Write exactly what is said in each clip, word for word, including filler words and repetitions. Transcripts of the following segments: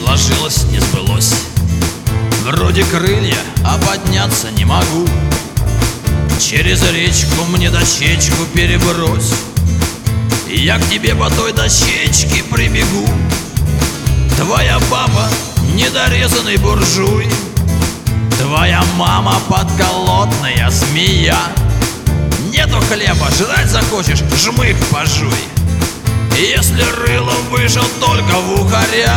сложилось, не сбылось. Вроде крылья, а подняться не могу. Через речку мне дощечку перебрось, и я к тебе по той дощечке прибегу. Твоя папа недорезанный буржуй, твоя мама подколотная змея. Нету хлеба, жрать захочешь, жмых пожуй. Если рыло выжил только в ухаря.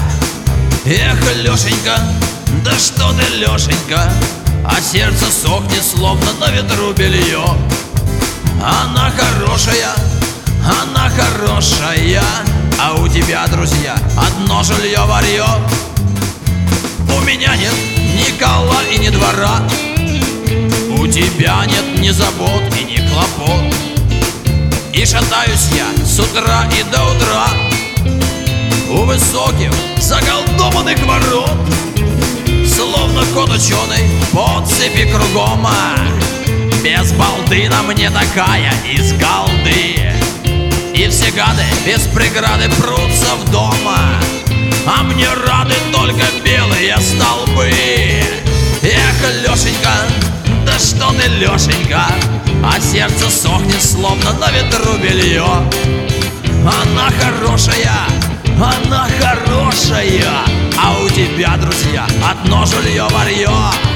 Эх, Лешенька, да что ты, Лешенька, а сердце сохнет, словно на ветру белье. Она хорошая, она хорошая, а у тебя, друзья, одно жилье-варье. У меня нет ни кола и ни двора, у тебя нет ни забот и ни клопот. И шатаюсь я с утра и до утра у высоких заколдованных ворот, словно кот ученый по цепи кругом. Без балды на мне такая из голды, и все гады без преграды прутся в дома, а мне рады только белые столбы. Эх, Лешенька, да что ты, Лешенька, а сердце сохнет, словно на ветру белье. Она хорошая, она хорошая, а у тебя, друзья, одно жилье-варье.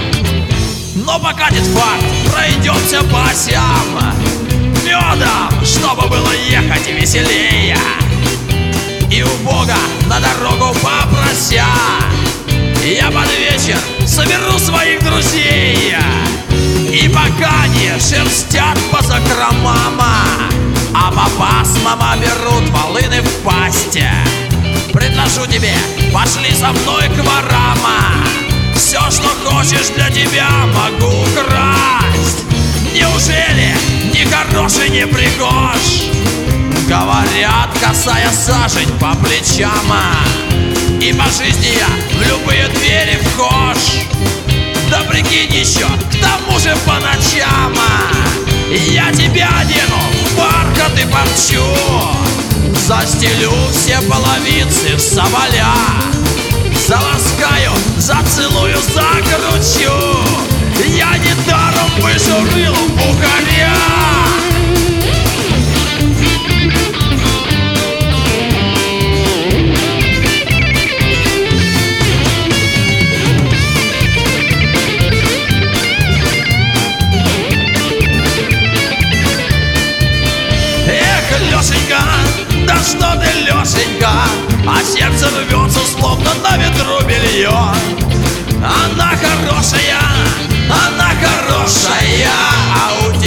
Но покатит факт, пройдемся по осям медом, чтобы было ехать веселее. И у Бога на дорогу попрося, я под вечер соберу своих друзей. И пока не шерстят по закромам, а по пасмам берут волыны в пасти, предложу тебе, пошли со мной к ворам. Все, что хочешь, для тебя могу украсть. Неужели ни хороший, ни пригож? Говорят, касая сажень по плечам, и по жизни я в любые двери вхож. Да прикинь еще, к тому же по ночам я тебя одену в бархат и парчу, застелю все половицы в соболя, заласкаю, зацелую, закручу. Я недаром выжурил бухаря. Лешенька, да что ты, Лешенька, а сердце рвется, словно на ветру белье. Она хорошая, она хорошая, а у